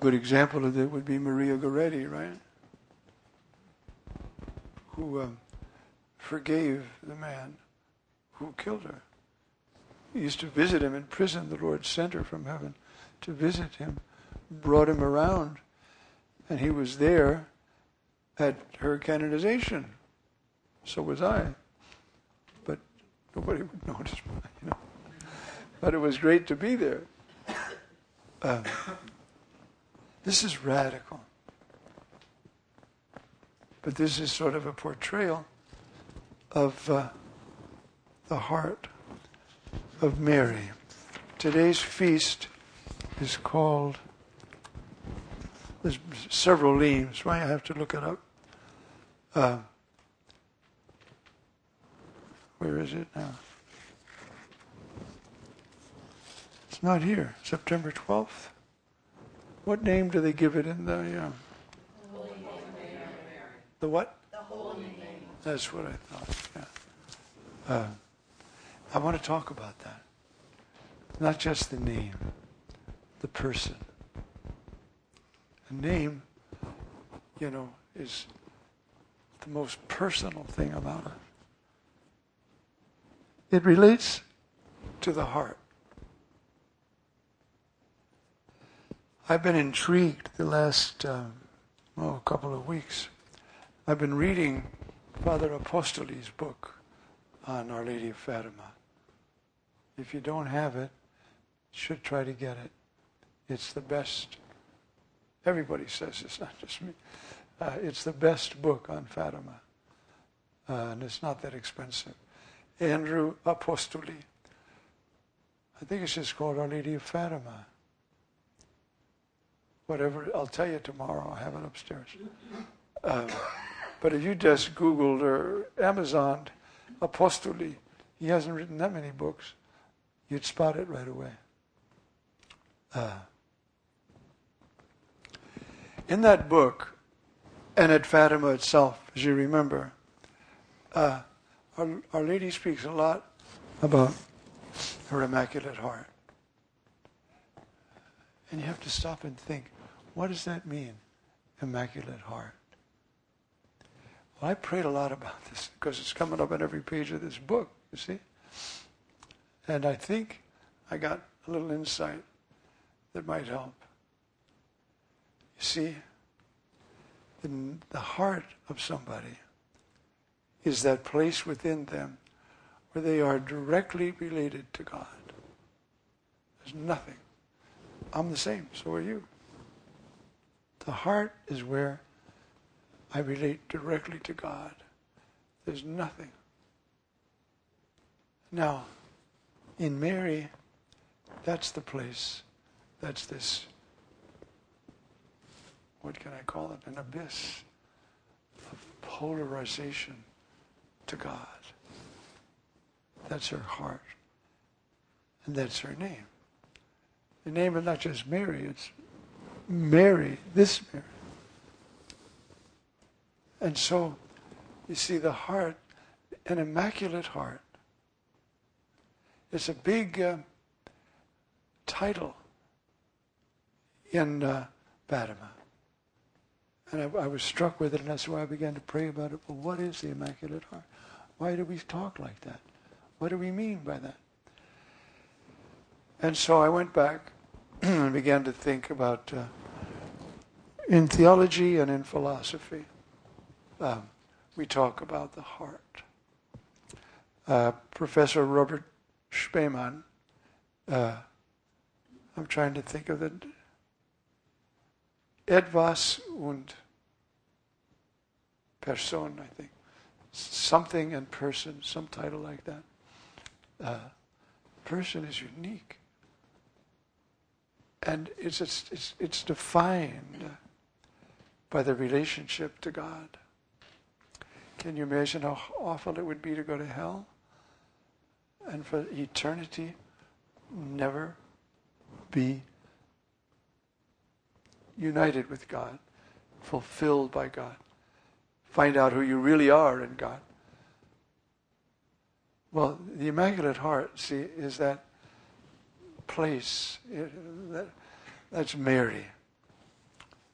good example of that would be Maria Goretti, right? Who forgave the man who killed her. He used to visit him in prison. The Lord sent her from heaven to visit him, brought him around, and he was there at her canonization. So was I. But nobody would notice, But it was great to be there. This is radical. But this is sort of a portrayal of the heart of Mary. Today's feast is called, there's several names, right? I have to look it up. Where is it now? It's not here. September 12th. What name do they give it in the... Holy Name of Mary. The what? The Holy Name. That's what I thought, yeah. I want to talk about that. Not just the name, the person. The name, is the most personal thing about it. It relates to the heart. I've been intrigued the last couple of weeks. I've been reading Father Apostoli's book on Our Lady of Fatima. If you don't have it, you should try to get it. It's the best. Everybody says it's not just me. It's the best book on Fatima. And it's not that expensive. Andrew Apostoli. I think it's just called Our Lady of Fatima. Whatever, I'll tell you tomorrow. I have it upstairs. But if you just Googled or Amazoned Apostoli, he hasn't written that many books, you'd spot it right away. In that book, and at Fatima itself, as you remember, Our Lady speaks a lot about her Immaculate Heart. And you have to stop and think, what does that mean, Immaculate Heart? Well, I prayed a lot about this because it's coming up on every page of this book, you see? And I think I got a little insight that might help. You see, the heart of somebody is that place within them where they are directly related to God. There's nothing. I'm the same, so are you. The heart is where I relate directly to God. There's nothing. Now, in Mary, that's the place. That's this, what can I call it? An abyss of polarization to God. That's her heart. And that's her name. The name is not just Mary, it's Mary, this Mary. And so, you see, the heart, an immaculate heart, it's a big title in Fatima. And I was struck with it, and that's why I began to pray about it. Well, what is the Immaculate Heart? Why do we talk like that? What do we mean by that? And so I went back and began to think about, in theology and in philosophy, we talk about the heart. Professor Robert Spemann, I'm trying to think of it, Etwas und Person, I think. Something and person, some title like that. Person is unique. And it's defined by the relationship to God. Can you imagine how awful it would be to go to hell and for eternity never be united with God, fulfilled by God, find out who you really are in God? Well, the Immaculate Heart, see, is that place. That's Mary.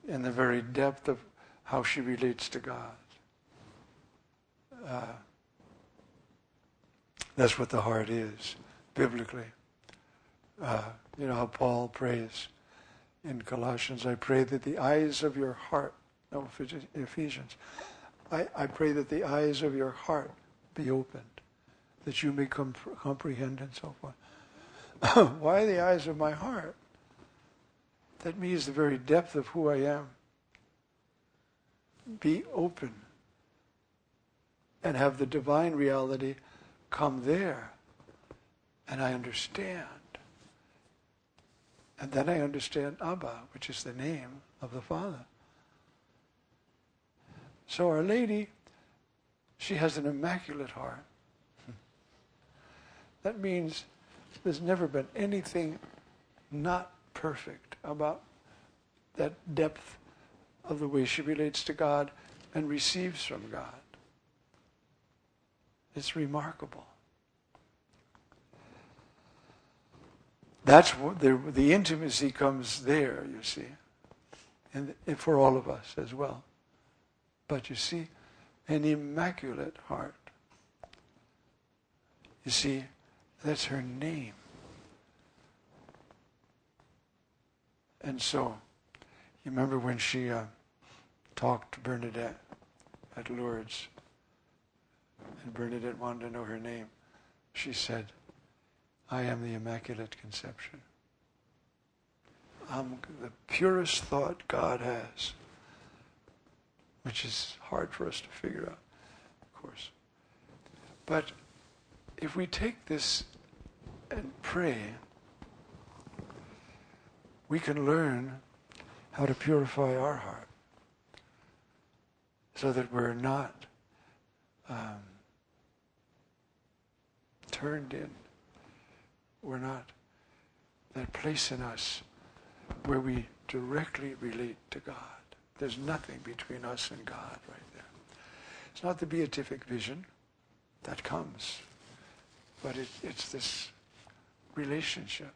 in the very depth of how she relates to God. That's what the heart is, biblically. You know how Paul prays in Colossians, I pray that the eyes of your heart, no, Ephesians, I pray that the eyes of your heart be opened, that you may comprehend and so forth. Why the eyes of my heart? That means the very depth of who I am. Be open and have the divine reality come there, and I understand. And then I understand Abba, which is the name of the Father. So Our Lady, she has an immaculate heart. That means there's never been anything not perfect about that depth of the way she relates to God and receives from God. It's remarkable. That's what the intimacy comes there, you see, and for all of us as well. But you see, an immaculate heart. You see, that's her name. And so, you remember when she talked to Bernadette at Lourdes, and Bernadette wanted to know her name. She said, I am the Immaculate Conception. I'm the purest thought God has, which is hard for us to figure out, of course. But if we take this and pray, we can learn how to purify our heart so that we're not turned in. We're not that place in us where we directly relate to God. There's nothing between us and God right there. It's not the beatific vision that comes, but it's this relationship.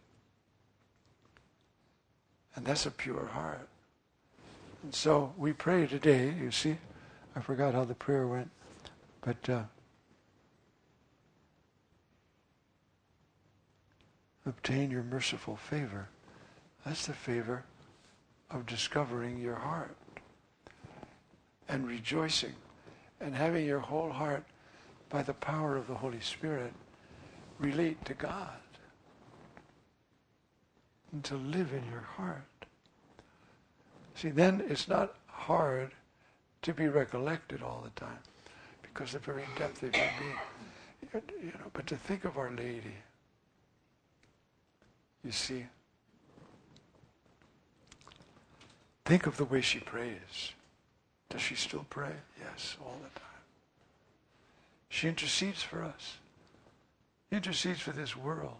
And that's a pure heart. And so we pray today, you see, I forgot how the prayer went, but obtain your merciful favor. That's the favor of discovering your heart and rejoicing and having your whole heart, by the power of the Holy Spirit, relate to God and to live in your heart. See, then it's not hard to be recollected all the time, because the very depth of your being, you know, but to think of Our Lady, you see, think of the way she prays. Does she still pray? Yes, all the time. She intercedes for us. Intercedes for this world.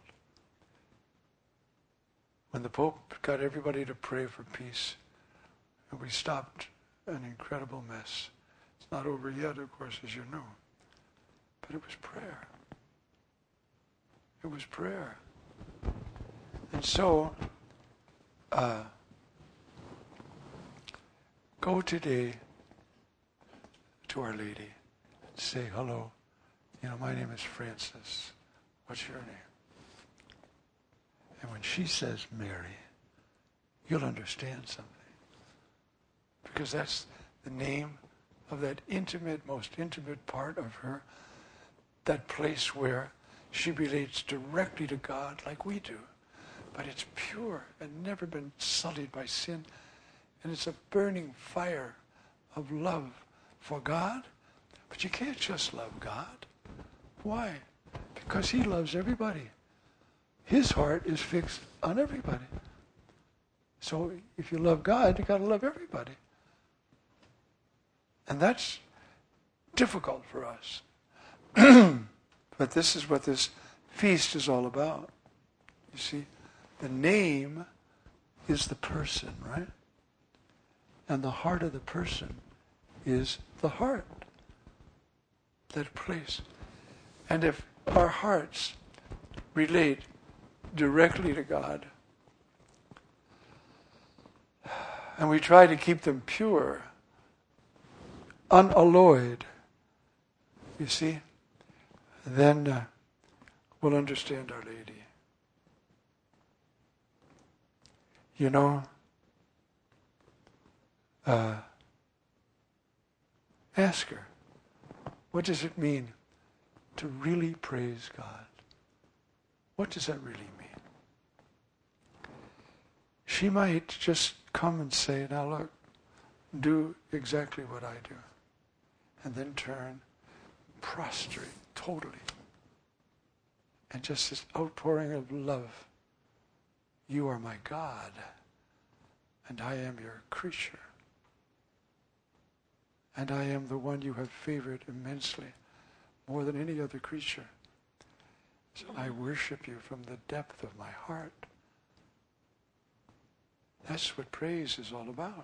When the Pope got everybody to pray for peace, and we stopped an incredible mess. It's not over yet, of course, as you know. But it was prayer. It was prayer. And so, go today to Our Lady and say, hello, you know, my name is Francis. What's your name? And when she says Mary, you'll understand something. Because that's the name of that intimate, most intimate part of her, that place where she relates directly to God like we do. But it's pure and never been sullied by sin. And it's a burning fire of love for God. But you can't just love God. Why? Because He loves everybody. His heart is fixed on everybody. So if you love God, you got to love everybody. And that's difficult for us. But this is what this feast is all about. You see, the name is the person, right? And the heart of the person is the heart, that place. And if our hearts relate directly to God, and we try to keep them pure, unalloyed, you see, then we'll understand Our Lady. You know, ask her, what does it mean to really praise God? What does that really mean? She might just come and say, now look, do exactly what I do. And then turn, prostrate, totally. And just this outpouring of love. You are my God, and I am your creature. And I am the one you have favored immensely, more than any other creature. So I worship you from the depth of my heart. That's what praise is all about.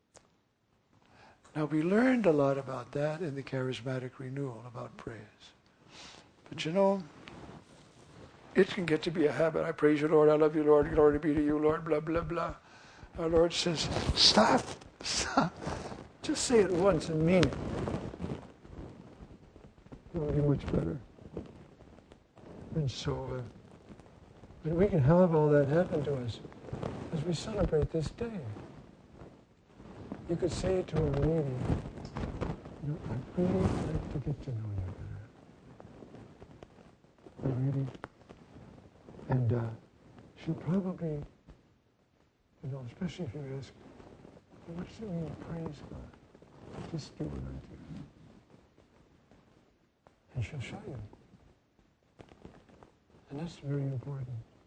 Now, we learned a lot about that in the charismatic renewal, about praise. But you know, it can get to be a habit. I praise you, Lord. I love you, Lord. Glory be to you, Lord. Blah, blah, blah. Our Lord says, stop. Just say it once and mean it. It'll be much better. And so, but we can have all that happen to us as we celebrate this day. You could say to Our Lady, I'd really like to get to know you better. Our Lady. And she'll probably, especially if you ask, what does it mean to praise God? Just do what I do. And she'll show you. And that's very important.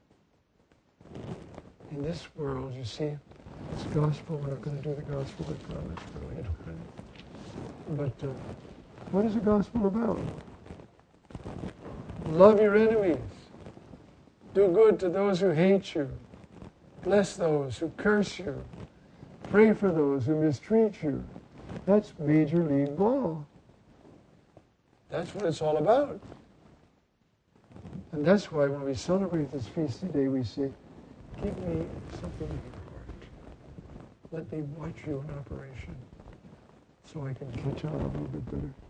In this world, you see, it's gospel. We're not going to do the gospel, I promise. But what is the gospel about? Love your enemies. Do good to those who hate you. Bless those who curse you. Pray for those who mistreat you. That's Major League Ball. That's what it's all about. And that's why when we celebrate this feast today, we say, give me something in your heart. Let me watch you in operation so I can catch on a little bit better.